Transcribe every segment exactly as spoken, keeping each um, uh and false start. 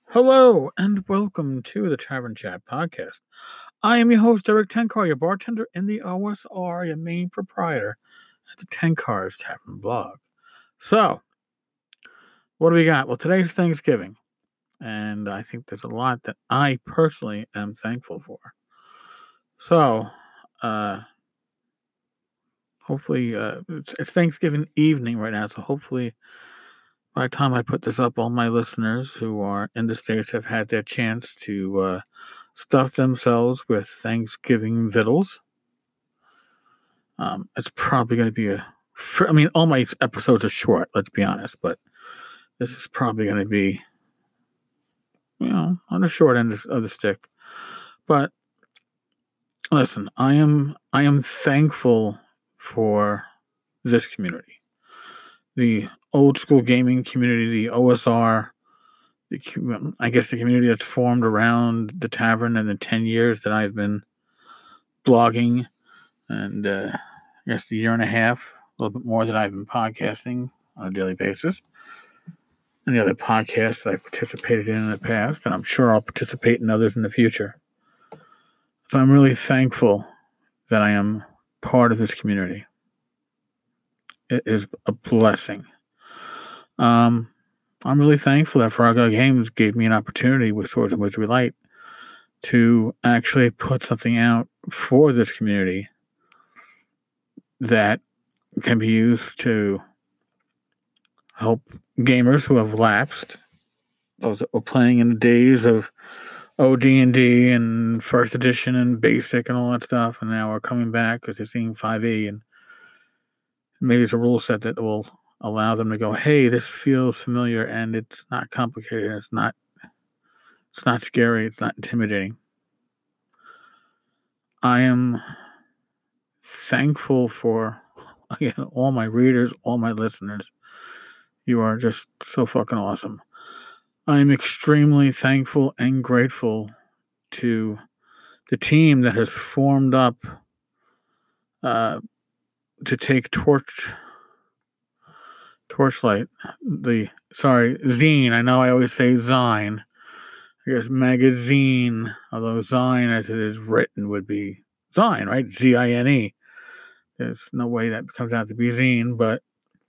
Hello and welcome to the Tavern Chat podcast. I am your host, Eric Tenkar, your bartender in the O S R, your main proprietor at the Tenkar's Tavern blog. So, what do we got? Well, today's Thanksgiving, and I think there's a lot that I personally am thankful for. So, uh, hopefully, uh, it's, it's Thanksgiving evening right now, so hopefully by the time I put this up, all my listeners who are in the States have had their chance to uh, stuff themselves with Thanksgiving victuals. Um, it's probably going to be a. I mean, all my episodes are short, let's be honest, but this is probably going to be, you know, on the short end of the stick. But listen, I am I am thankful for this community, the old school gaming community, the O S R. The, I guess the community that's formed around the tavern in the ten years that I've been blogging, and uh, I guess the year and a half, a little bit more that I've been podcasting on a daily basis. And the other podcasts that I've participated in in the past, and I'm sure I'll participate in others in the future. So I'm really thankful that I am part of this community. It is a blessing. Um, I'm really thankful that Frog Eye Games gave me an opportunity with Swords and Wizardry Light to actually put something out for this community that can be used to help gamers who have lapsed, those that were playing in the days of O D and D and first edition and basic and all that stuff, and now are coming back because they're seeing five E, and maybe it's a rule set that will allow them to go, hey, this feels familiar and it's not complicated, it's not it's not scary, it's not intimidating. I am thankful for, again, all my readers, all my listeners. You are just so fucking awesome. I am extremely thankful and grateful to the team that has formed up uh, to take Torch Torchlight, the sorry zine. I know I always say Zine. I guess magazine, although Zine as it is written would be Zine, right? Z I N E. There's no way that comes out to be zine, but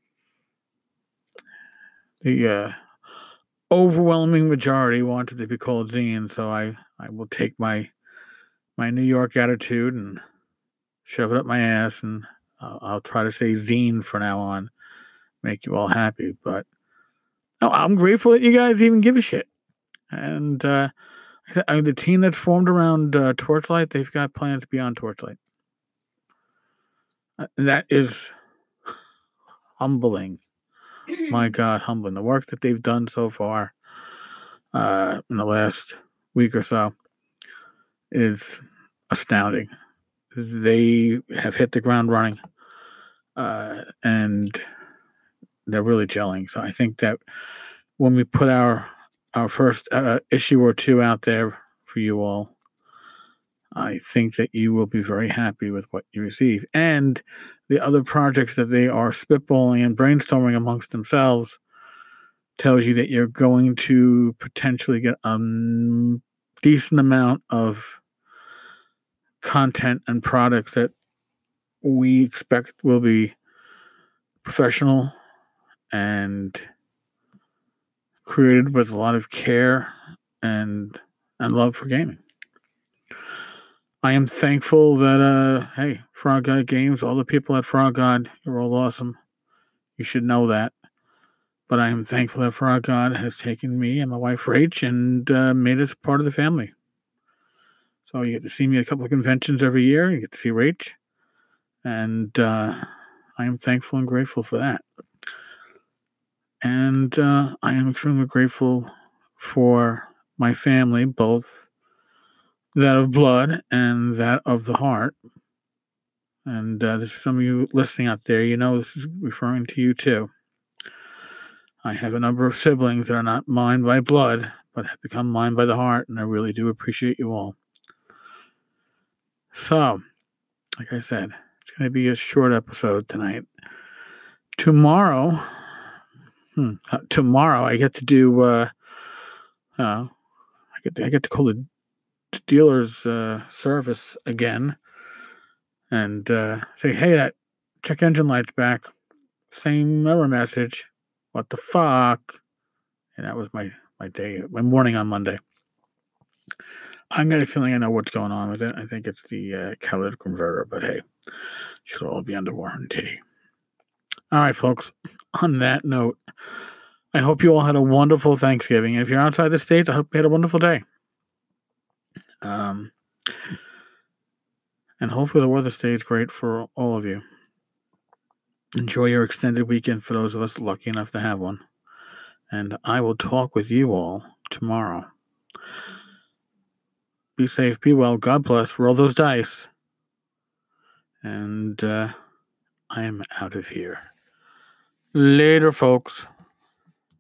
the uh, overwhelming majority wanted to be called zine, so I, I will take my my New York attitude and shove it up my ass, and I'll, I'll try to say zine from now on, make you all happy. But no, I'm grateful that you guys even give a shit. And uh, the team that's formed around uh, Torchlight, they've got plans beyond Torchlight. Uh, that is humbling. My God, humbling. The work that they've done so far uh, in the last week or so is astounding. They have hit the ground running, uh, and they're really gelling. So I think that when we put our our first uh, issue or two out there for you all, I think that you will be very happy with what you receive. And the other projects that they are spitballing and brainstorming amongst themselves tells you that you're going to potentially get a decent amount of content and products that we expect will be professional and created with a lot of care and and love for gaming. I am thankful that uh hey, Frog God Games, all the people at Frog God, you're all awesome. You should know that. But I am thankful that Frog God has taken me and my wife Rach and uh, made us part of the family. So you get to see me at a couple of conventions every year. You get to see Rach, and uh, I am thankful and grateful for that. And uh, I am extremely grateful for my family, both that of blood and that of the heart. And uh, there's some of you listening out there, you know this is referring to you too. I have a number of siblings that are not mine by blood, but have become mine by the heart, and I really do appreciate you all. So, like I said, it's going to be a short episode tonight. Tomorrow, hmm, uh, tomorrow I get to do uh, Uh, I get to, I get to call the dealer's uh, service again and uh, say, hey, that check engine light's back. Same error message. What the fuck? And that was my, my day, my morning on Monday. I'm got a feeling I know what's going on with it. I think it's the uh, catalytic converter, but hey, should all be under warranty. All right, folks. On that note, I hope you all had a wonderful Thanksgiving. And if you're outside the States, I hope you had a wonderful day. Um, and hopefully the weather stays great for all of you. Enjoy your extended weekend for those of us lucky enough to have one. And I will talk with you all tomorrow. Be safe, be well, God bless, roll those dice. And uh, I am out of here. Later, folks.